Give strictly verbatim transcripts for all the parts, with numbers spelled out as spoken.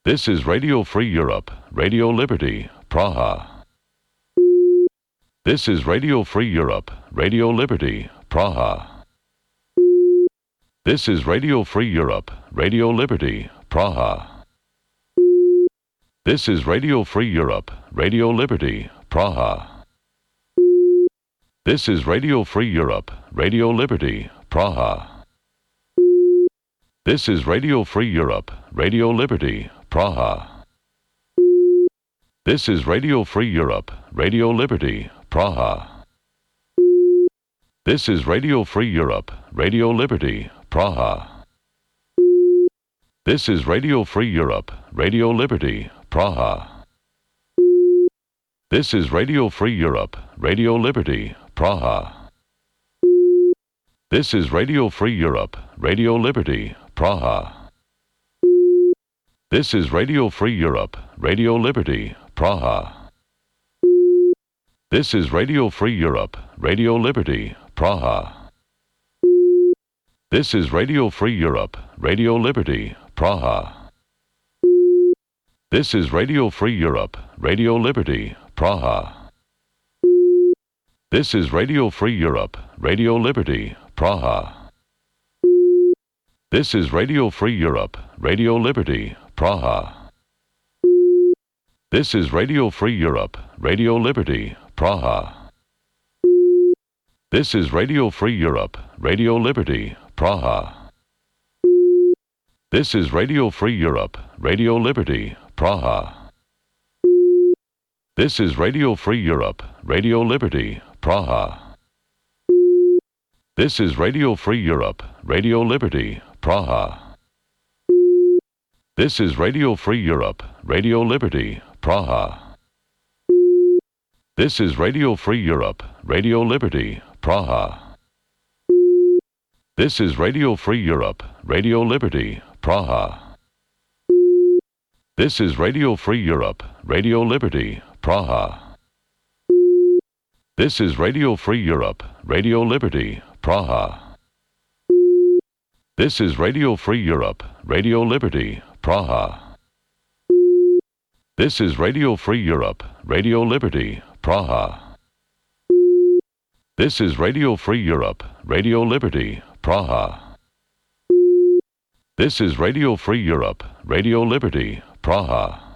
This is Radio Free Europe, Radio Liberty, Praha. This is Radio Free Europe, Radio Liberty, Praha. This is Radio Free Europe, Radio Liberty, Praha. This is Radio Free Europe, Radio Liberty, Praha. This is Radio Free Europe, Radio Liberty, Praha. This is Radio Free Europe, Radio Liberty, Praha. This is Radio Free Europe, Radio Liberty, Praha. This is Radio Free Europe, Radio Liberty, Praha. This is Radio Free Europe, Radio Liberty, Praha. This is Radio Free Europe, Radio Liberty, Praha. This is Radio Free Europe, Radio Liberty, Praha. This is Radio Free Europe, Radio Liberty, Praha. This is Radio Free Europe, Radio Liberty, Praha. This is Radio Free Europe, Radio Liberty, Praha. This is Radio Free Europe, Radio Liberty, Praha. This is Radio Free Europe, Radio Liberty, Praha. This is Radio Free Europe, Radio Liberty, Praha. This is Radio Free Europe, Radio Liberty, Praha. This is Radio Free Europe, Radio Liberty, Praha. This is Radio Free Europe, Radio Liberty, Praha. This is Radio Free Europe, Radio Liberty, Praha. This is Radio Free Europe, Radio Liberty, Praha. This is Radio Free Europe, Radio Liberty, Praha. This is Radio Free Europe, Radio Liberty, Praha. This is Radio Free Europe, Radio Liberty, Praha. This is Radio Free Europe, Radio Liberty, Praha. This is Radio Free Europe, Radio Liberty, Praha. This is Radio Free Europe, Radio Liberty, Praha. This is Radio Free Europe, Radio Liberty, Praha. This is Radio Free Europe, Radio Liberty, Praha. This is Radio Free Europe, Radio Liberty, Praha.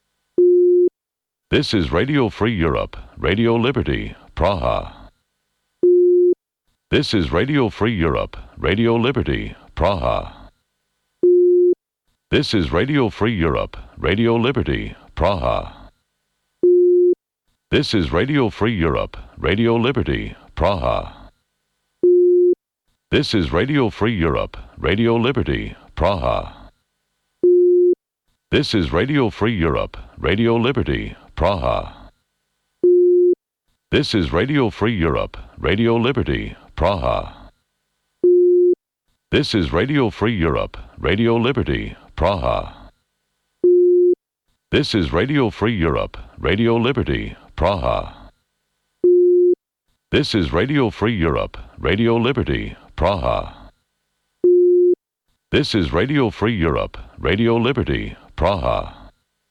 This is Radio Free Europe, Radio Liberty, Praha. This is Radio Free Europe, Radio Liberty, Praha. This is Radio Free Europe, Radio Liberty, Praha. This is Radio Free Europe, Radio Liberty, Praha. This is Radio Free Europe, Radio Liberty, Praha. This is Radio Free Europe, Radio Liberty, Praha. This is Radio Free Europe, Radio Liberty, Praha. This is Radio Free Europe, Radio Liberty, Praha. This is Radio Free Europe, Radio Liberty, Praha. This is Radio Free Europe, Radio Liberty, Praha. This is Radio Free Europe, Radio Liberty, Praha.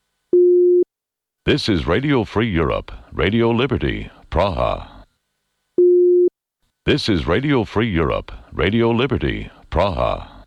This is Radio Free Europe, Radio Liberty, Praha. This is Radio Free Europe, Radio Liberty, Praha.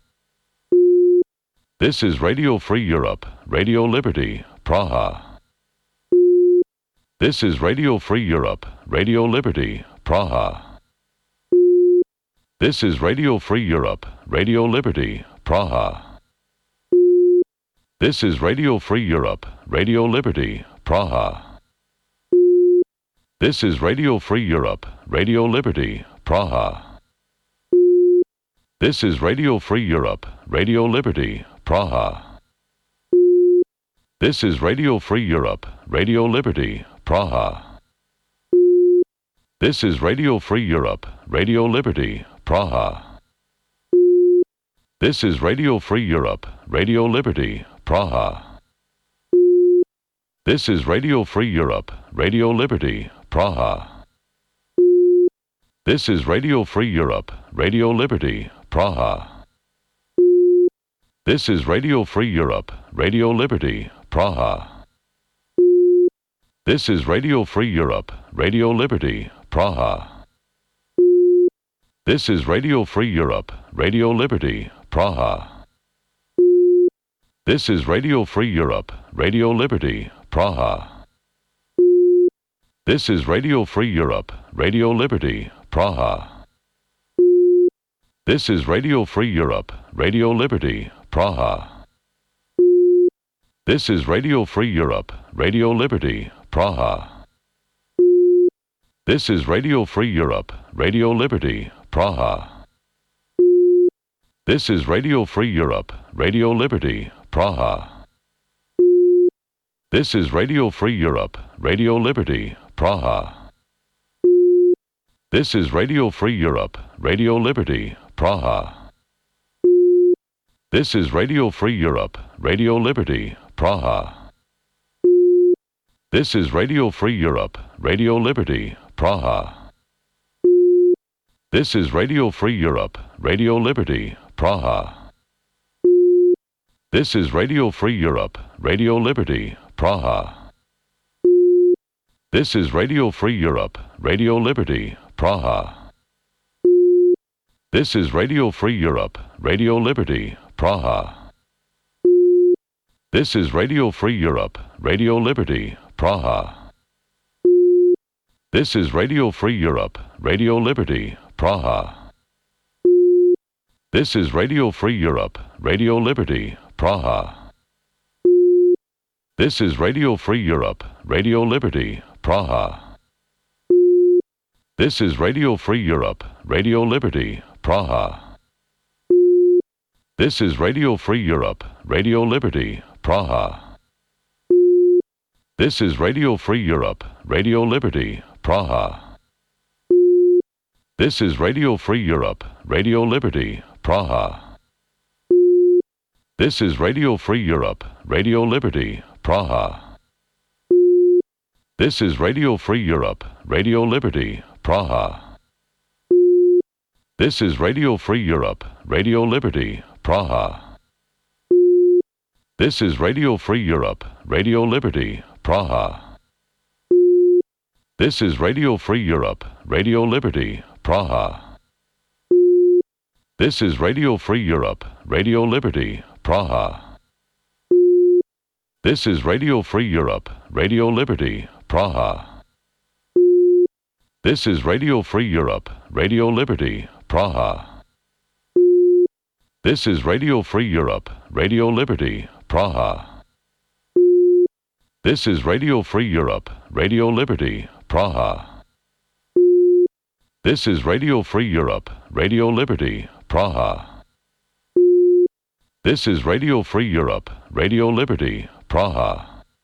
This is Radio Free Europe, Radio Liberty, Praha. This is Radio Free Europe, Radio Liberty, Praha. This is Radio Free Europe, Radio Liberty, Praha. This is Radio Free Europe, Radio Liberty, Praha. This is Radio Free Europe, Radio Liberty, Praha. This is Radio Free Europe, Radio Liberty, Praha. This is Radio Free Europe, Radio Liberty, Praha. This is Radio Free Europe, Radio Liberty, Praha. This is Radio Free Europe, Radio Liberty, Praha. This is Radio Free Europe, Radio Liberty, Praha. This is Radio Free Europe, Radio Liberty, Praha. This is Radio Free Europe, Radio Liberty, Praha. This is Radio Free Europe, Radio Liberty, Praha. This is Radio Free Europe, Radio Liberty, Praha. This is Radio Free Europe, Radio Liberty, Praha. This is Radio Free Europe, Radio Liberty, Praha. This is Radio Free Europe, Radio Liberty, Praha. This is Radio Free Europe, Radio Liberty, Praha. This is Radio Free Europe, Radio Liberty, Praha. This is Radio Free Europe, Radio Liberty, Praha. This is Radio Free Europe, Radio Liberty, Praha. This is Radio Free Europe, Radio Liberty, Praha. This is Radio Free Europe, Radio Liberty, Praha. This is Radio Free Europe, Radio Liberty, Praha. This is Radio Free Europe, Radio Liberty, Praha. This is Radio Free Europe, Radio Liberty, Praha. This is Radio Free Europe, Radio Liberty, Praha. This is Radio Free Europe, Radio Liberty, Praha. This is Radio Free Europe, Radio Liberty, Praha. This is Radio Free Europe, Radio Liberty, Praha. This is Radio Free Europe, Radio Liberty, Praha. This is Radio Free Europe, Radio Liberty, Praha. This is Radio Free Europe, Radio Liberty, Praha. This is Radio Free Europe, Radio Liberty, Praha. This is Radio Free Europe, Radio Liberty, Praha. This is Radio Free Europe, Radio Liberty, Praha. This is Radio Free Europe, Radio Liberty, Praha. This is Radio Free Europe, Radio Liberty, Praha. This is Radio Free Europe, Radio Liberty, Praha. This is Radio Free Europe, Radio Liberty, Praha. This is Radio Free Europe, Radio Liberty, Praha. This is Radio Free Europe, Radio Liberty, Praha. This is Radio Free Europe, Radio Liberty, Praha. This is Radio Free Europe, Radio Liberty, Praha. This is Radio Free Europe, Radio Liberty, Praha. This is Radio Free Europe, Radio Liberty, Praha. This is Radio Free Europe, Radio Liberty, Praha. This is Radio Free Europe, Radio Liberty, Praha.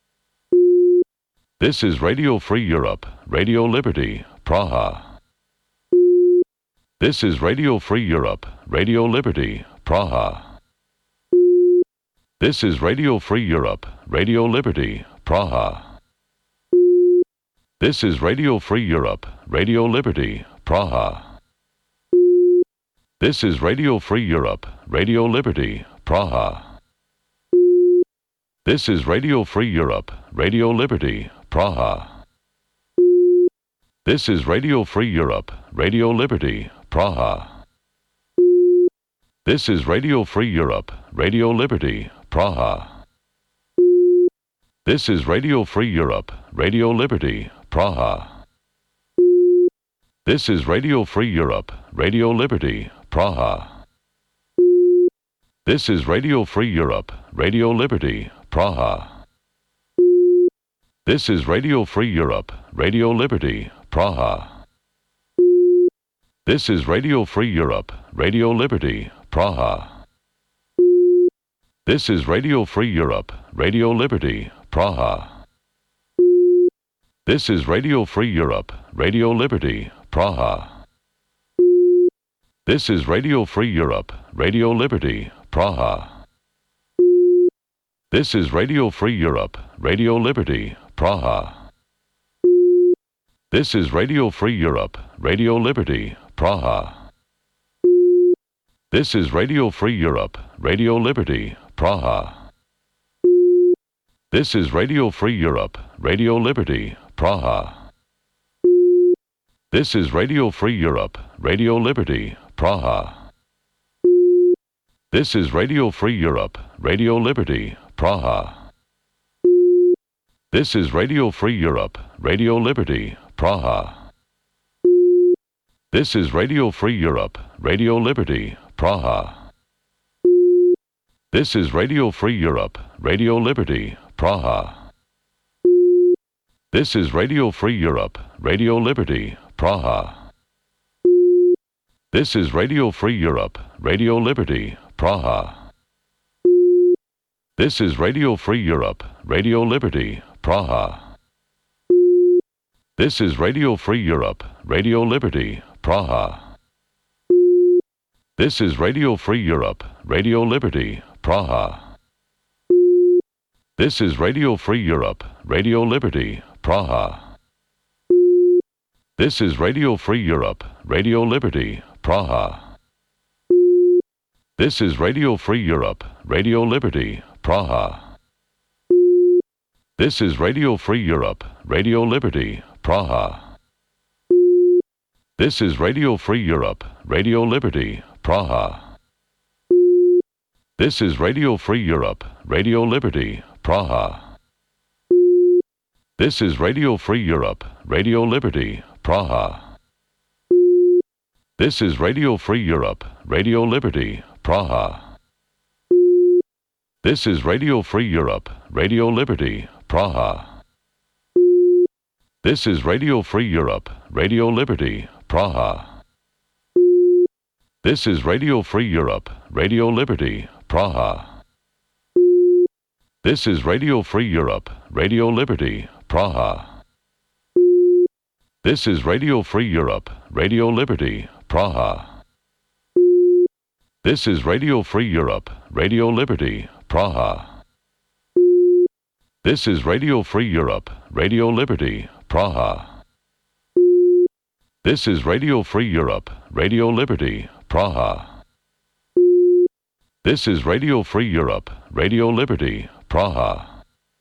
This is Radio Free Europe, Radio Liberty, Praha. This is Radio Free Europe, Radio Liberty, Praha. This is Radio Free Europe, Radio Liberty, Praha. This is Radio Free Europe, Radio Liberty, Praha. This is Radio Free Europe, Radio Liberty, Praha. This is Radio Free Europe, Radio Liberty, Praha. This is Radio Free Europe, Radio Liberty, Praha. This is Radio Free Europe, Radio Liberty, Praha. This is Radio Free Europe, Radio Liberty, Praha. This is Radio Free Europe, Radio Liberty, Praha. This is Radio Free Europe, Radio Liberty, Praha. This is Radio Free Europe, Radio Liberty, Praha. This is Radio Free Europe, Radio Liberty, Praha. This is Radio Free Europe, Radio Liberty, Praha. This is Radio Free Europe, Radio Liberty, Praha. This is Radio Free Europe, Radio Liberty, Praha. This is Radio Free Europe, Radio Liberty, Praha. This is Radio Free Europe, Radio Liberty, Praha. This is Radio Free Europe, Radio Liberty, Praha. This is Radio Free Europe, Radio Liberty, Praha. This is Radio Free Europe, Radio Liberty, Praha. This is Radio Free Europe, Radio Liberty, Praha. This is Radio Free Europe, Radio Liberty, Praha. This is Radio Free Europe, Radio Liberty, Praha. This is Radio Free Europe, Radio Liberty, Praha. This is Radio Free Europe, Radio Liberty, Praha. This is Radio Free Europe, Radio Liberty, Praha. This is Radio Free Europe, Radio Liberty, Praha. This is Radio Free Europe, Radio Liberty, Praha. This is Radio Free Europe, Radio Liberty, Praha. This is Radio Free Europe, Radio Liberty, Praha. This is Radio Free Europe, Radio Liberty, Praha. This is Radio Free Europe, Radio Liberty, Praha. This is Radio Free Europe, Radio Liberty, Praha. This is Radio Free Europe, Radio Liberty, Praha. This is Radio Free Europe, Radio Liberty, Praha. This is Radio Free Europe, Radio Liberty, Praha. This is Radio Free Europe, Radio Liberty, Praha. This is Radio Free Europe, Radio Liberty, Praha. This is Radio Free Europe, Radio Liberty, Praha. This is Radio Free Europe, Radio Liberty, Praha. This is Radio Free Europe, Radio Liberty, Praha. This is Radio Free Europe, Radio Liberty, Praha. This is Radio Free Europe, Radio Liberty, Praha. This is Radio Free Europe, Radio Liberty, Praha. This is Radio Free Europe, Radio Liberty, Praha. This is Radio Free Europe, Radio Liberty, Praha.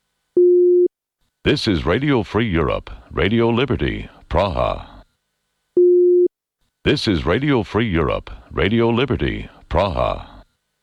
This is Radio Free Europe, Radio Liberty, Praha. This is Radio Free Europe, Radio Liberty, Praha.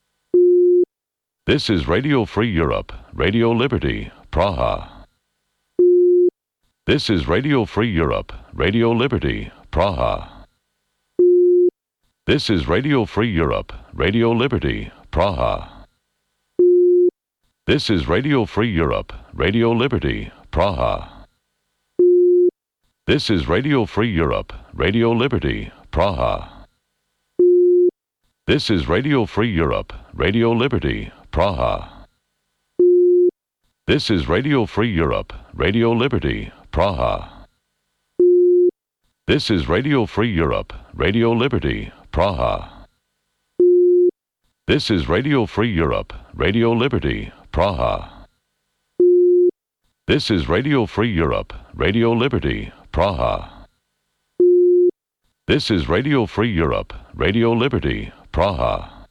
This is Radio Free Europe, Radio Liberty, Praha. This is Radio Free Europe, Radio Liberty, Praha. This is Radio Free Europe, Radio Liberty, Praha. This is Radio Free Europe, Radio Liberty, Praha. This is Radio Free Europe, Radio Liberty, Praha. This is Radio Free Europe, Radio Liberty, Praha. This is Radio Free Europe, Radio Liberty, Praha. This is Radio Free Europe, Radio Liberty, Praha. This is Radio Free Europe, Radio Liberty, Praha. This is Radio Free Europe, Radio Liberty, Praha. This is Radio Free Europe, Radio Liberty, Praha.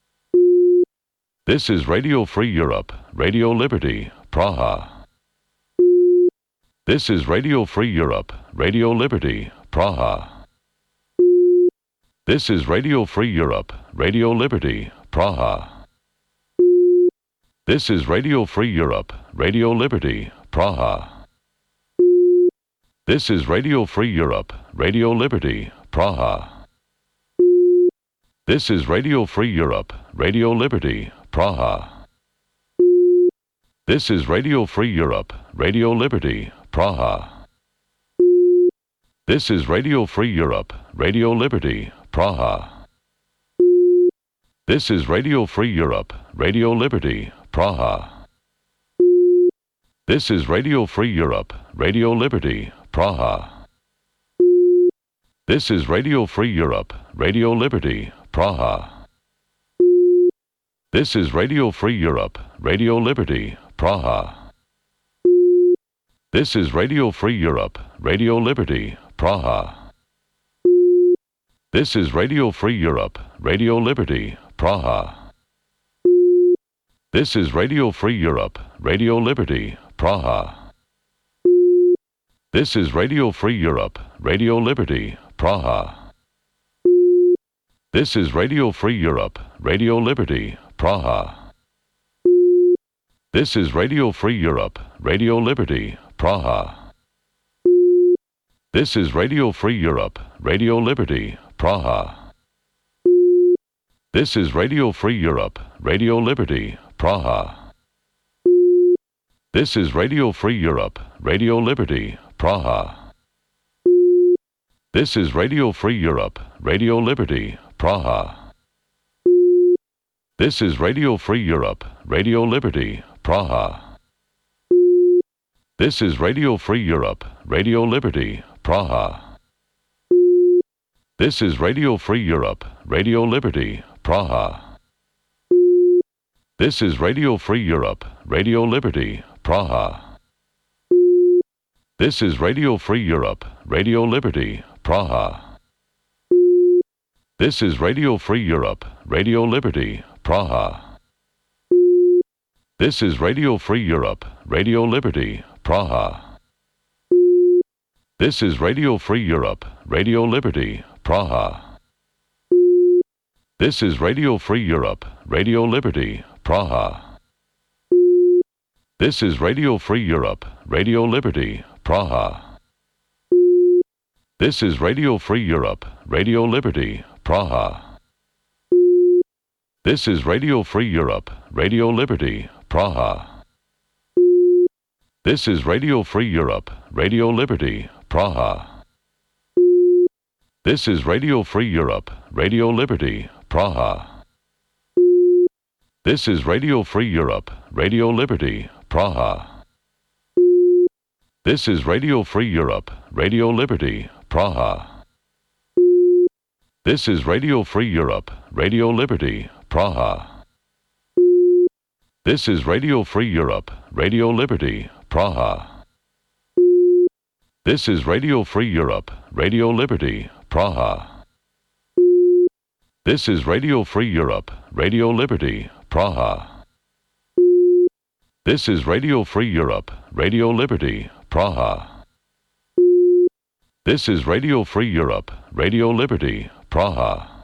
This is Radio Free Europe, Radio Liberty, Praha. This is Radio Free Europe, Radio Liberty, Praha. This is Radio Free Europe, Radio Liberty, Praha. This is Radio Free Europe, Radio Liberty, Praha. This is Radio Free Europe, Radio Liberty, Praha. This is Radio Free Europe, Radio Liberty, Praha. This is Radio Free Europe, Radio Liberty, Praha. This is Radio Free Europe, Radio Liberty, Praha. This is Radio Free Europe, Radio Liberty, Praha. This is Radio Free Europe, Radio Liberty, Praha. This is Radio Free Europe, Radio Liberty, Praha. This is Radio Free Europe, Radio Liberty, Praha. This is Radio Free Europe, Radio Liberty, Praha. This is Radio Free Europe, Radio Liberty, Praha. This is Radio Free Europe, Radio Liberty, Praha. This is Radio Free Europe, Radio Liberty, Praha. This is Radio Free Europe, Radio Liberty, Praha. This is Radio Free Europe, Radio Liberty, Praha. This is Radio Free Europe, Radio Liberty, Praha. This is Radio Free Europe, Radio Liberty, Praha. This is Radio Free Europe, Radio Liberty, Praha. This is Radio Free Europe, Radio Liberty, Praha. This is Radio Free Europe, Radio Liberty, Praha. This is Radio Free Europe, Radio Liberty, Praha. This is Radio Free Europe, Radio Liberty, Praha. This is Radio Free Europe, Radio Liberty, Praha. This is Radio Free Europe, Radio Liberty, Praha. This is Radio Free Europe, Radio Liberty, Praha. This is Radio Free Europe, Radio Liberty, Praha. This is Radio Free Europe, Radio Liberty, Praha. This is Radio Free Europe, Radio Liberty, Praha. This is Radio Free Europe, Radio Liberty, Praha. This is Radio Free Europe, Radio Liberty, Praha. This is Radio Free Europe, Radio Liberty, Praha. This is Radio Free Europe, Radio Liberty, Praha. This is Radio Free Europe, Radio Liberty, Praha. This is Radio Free Europe, Radio Liberty, Praha. This is Radio Free Europe, Radio Liberty, Praha. This is Radio Free Europe, Radio Liberty, Praha. This is Radio Free Europe, Radio Liberty, Praha. This is Radio Free Europe, Radio Liberty, Praha. This is Radio Free Europe, Radio Liberty, Praha. This is Radio Free Europe, Radio Liberty, Praha. This is Radio Free Europe, Radio Liberty, Praha.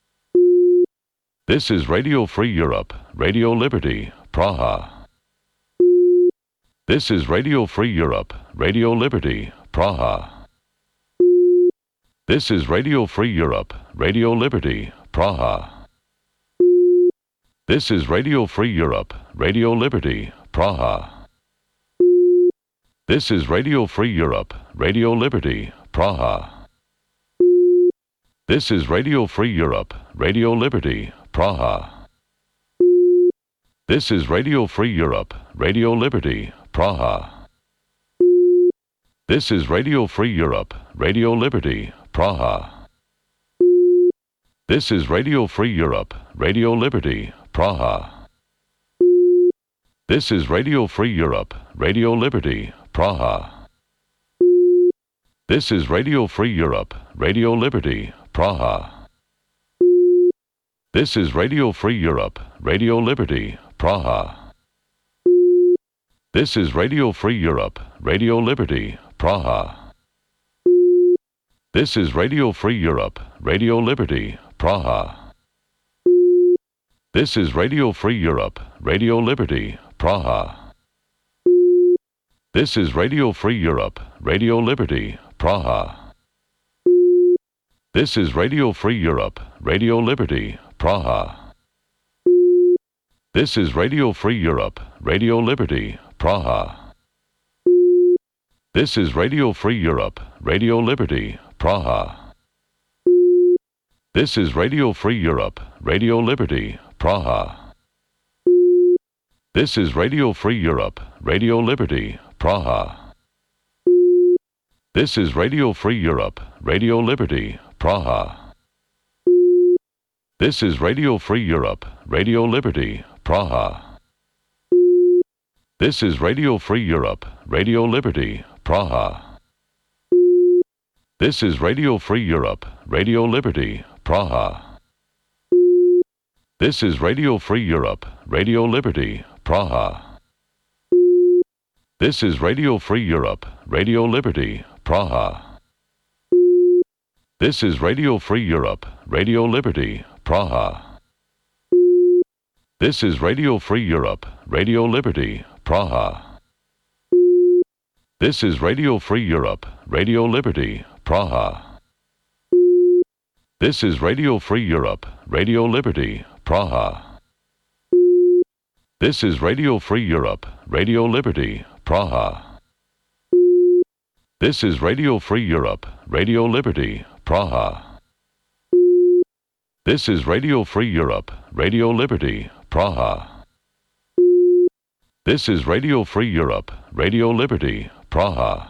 This is Radio Free Europe, Radio Liberty, Praha. This is Radio Free Europe, Radio Liberty, Praha. This is Radio Free Europe, Radio Liberty, Praha. This is Radio Free Europe, Radio Liberty, Praha. This is Radio Free Europe, Radio Liberty, Praha. This is Radio Free Europe, Radio Liberty, Praha. This is Radio Free Europe, Radio Liberty, Praha. This is Radio Free Europe, Radio Liberty, Praha. This is Radio Free Europe, Radio Liberty, Praha. This is Radio Free Europe, Radio Liberty, Praha. This is Radio Free Europe, Radio Liberty, Praha. This is Radio Free Europe, Radio Liberty, Praha. This is Radio Free Europe, Radio Liberty, Praha. This is Radio Free Europe, Radio Liberty, Praha. This is Radio Free Europe, Radio Liberty, Praha. This is Radio Free Europe, Radio Liberty, Praha. This is Radio Free Europe, Radio Liberty, Praha. This is Radio Free Europe, Radio Liberty, Praha. This is Radio Free Europe, Radio Liberty, Praha. This is Radio Free Europe, Radio Liberty, Praha. This is Radio Free Europe, Radio Liberty, Praha. This is Radio Free Europe, Radio Liberty, Praha. This is Radio Free Europe, Radio Liberty, Praha. This is Radio Free Europe, Radio Liberty, Praha. This is Radio Free Europe, Radio Liberty, Praha. This is Radio Free Europe, Radio Liberty, Praha. This is Radio Free Europe, Radio Liberty, Praha. This is Radio Free Europe, Radio Liberty, Praha. This is Radio Free Europe, Radio Liberty, Praha. This is Radio Free Europe, Radio Liberty, Praha. This is Radio Free Europe, Radio Liberty, Praha. This is Radio Free Europe, Radio Liberty, Praha. This is Radio Free Europe, Radio Liberty, Praha. This is Radio Free Europe, Radio Liberty, Praha. This is Radio Free Europe, Radio Liberty, Praha.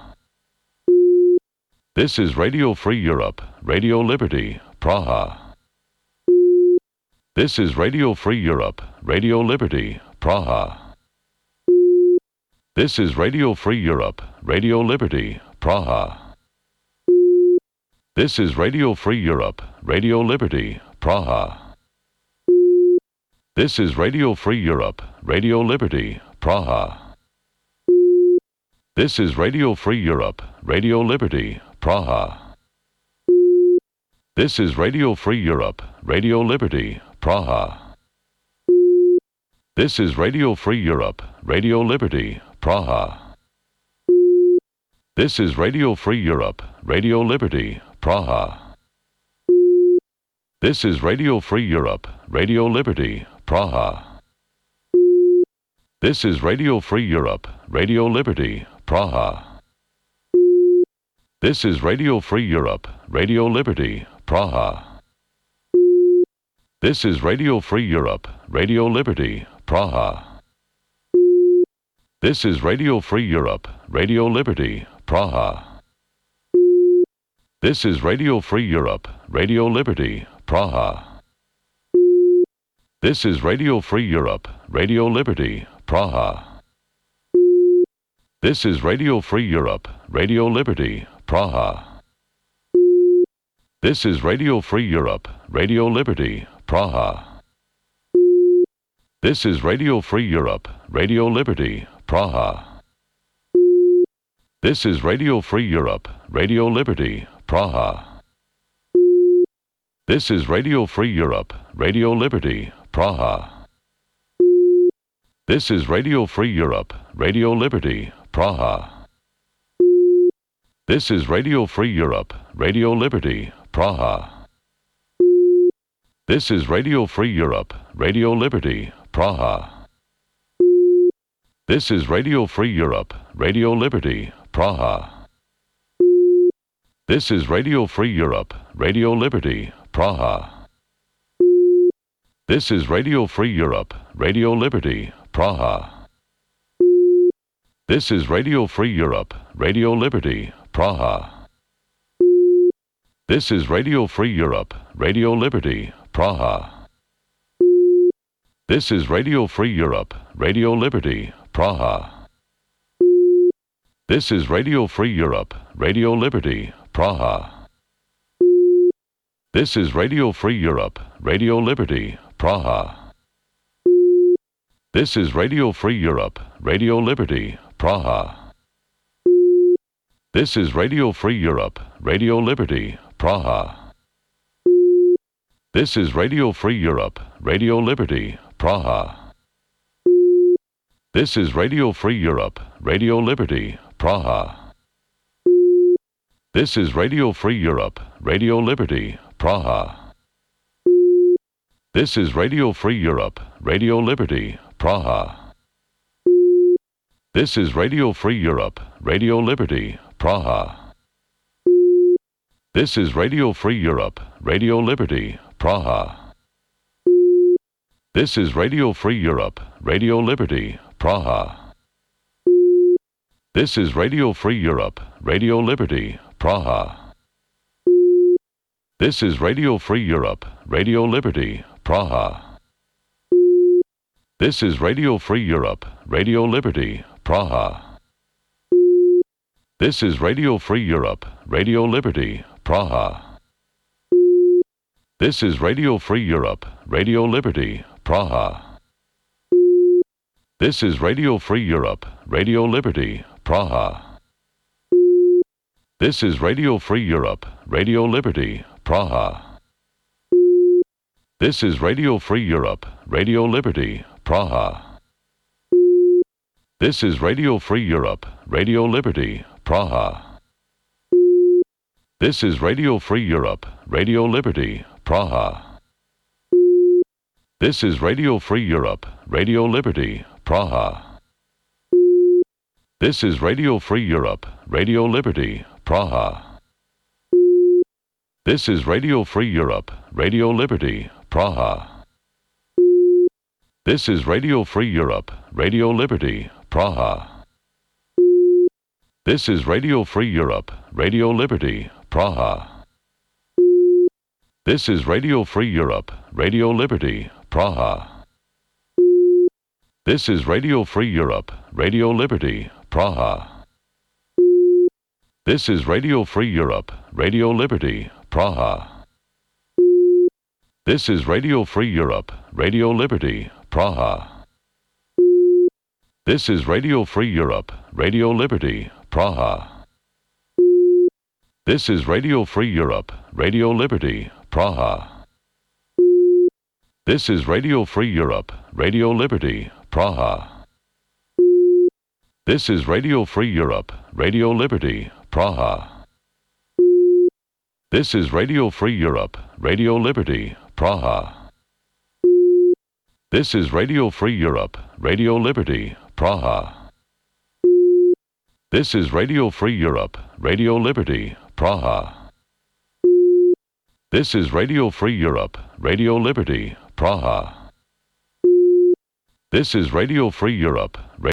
This is Radio Free Europe, Radio Liberty, Praha. This is Radio Free Europe, Radio Liberty, Praha. This is Radio Free Europe, Radio Liberty, Praha. This is Radio Free Europe, Radio Liberty, Praha. This is Radio Free Europe, Radio Liberty, Praha. This is Radio Free Europe, Radio Liberty, Praha. This is Radio Free Europe, Radio Liberty, Praha. This is Radio Free Europe, Radio Liberty, Praha. This is Radio Free Europe, Radio Liberty, Praha. This is Radio Free Europe, Radio Liberty, Praha. This is Radio Free Europe, Radio Liberty, Praha. This is Radio Free Europe, Radio Liberty, Praha. This is Radio Free Europe, Radio Liberty, Praha. This is Radio Free Europe, Radio Liberty, Praha. This is Radio Free Europe, Radio Liberty, Praha. This is Radio Free Europe, Radio Liberty, Praha. This is Radio Free Europe, Radio Liberty, Praha. This is Radio Free Europe, Radio Liberty, Praha. This is Radio Free Europe, Radio Liberty, Praha. This is Radio Free Europe, Radio Liberty, Praha. This is Radio Free Europe, Radio Liberty, Praha. This is Radio Free Europe, Radio Liberty, Praha. This is Radio Free Europe, Radio Liberty, Praha. This is Radio Free Europe, Radio Liberty, Praha. This is Radio Free Europe, Radio Liberty, Praha. This is Radio Free Europe, Radio Liberty, Praha. This is Radio Free Europe, Radio Liberty, Praha. This is Radio Free Europe, Radio Liberty, Praha. This is Radio Free Europe, Radio Liberty, Praha. This is Radio Free Europe, Radio Liberty, Praha. This is Radio Free Europe, Radio Liberty, Praha. This is Radio Free Europe, Radio Liberty, Praha. This is Radio Free Europe, Radio Liberty, Praha. This is Radio Free Europe, Radio Liberty, Praha. This is Radio Free Europe, Radio Liberty, Praha. This is Radio Free Europe, Radio Liberty, Praha. This is Radio Free Europe, Radio Liberty, Praha. This is Radio Free Europe, Radio Liberty, Praha. This is Radio Free Europe, Radio Liberty, Praha. This is Radio Free Europe, Radio Liberty, Praha. This is Radio Free Europe, Radio Liberty, Praha. This is Radio Free Europe, Radio Liberty, Praha. This is Radio Free Europe, Radio Liberty, Praha. This is Radio Free Europe, Radio Liberty, Praha. This is Radio Free Europe, Radio Liberty, Praha. This is Radio Free Europe, Radio Liberty, Praha. This is Radio Free Europe, Radio Liberty, Praha. This is Radio Free Europe, Radio Liberty, Praha. This is Radio Free Europe, Radio Liberty, Praha. This is Radio Free Europe, Radio Liberty, Praha. This is Radio Free Europe, Radio Liberty, Praha. This is Radio Free Europe, Radio Liberty, Praha. This is Radio Free Europe, Radio Liberty, Praha. This is Radio Free Europe, Radio Liberty, Praha. This is Radio Free Europe, Radio Liberty, Praha. This is Radio Free Europe, Radio Liberty, Praha. This is Radio Free Europe, Radio Liberty, Praha. This is Radio Free Europe, Radio Liberty, Praha. This is Radio Free Europe, Radio Liberty, Praha. This is Radio Free Europe, Radio Liberty, Praha. This is Radio Free Europe, Radio Liberty, Praha. This is Radio Free Europe, Radio Liberty, Praha. This is Radio Free Europe, Radio Liberty, Praha. This is Radio Free Europe, Radio Liberty, Praha. This is Radio Free Europe, Radio Liberty, Praha. This is Radio Free Europe, Radio Liberty, Praha. This is Radio Free Europe, Radio Liberty, Praha. This is Radio Free Europe, Radio Liberty, Praha. This is Radio Free Europe,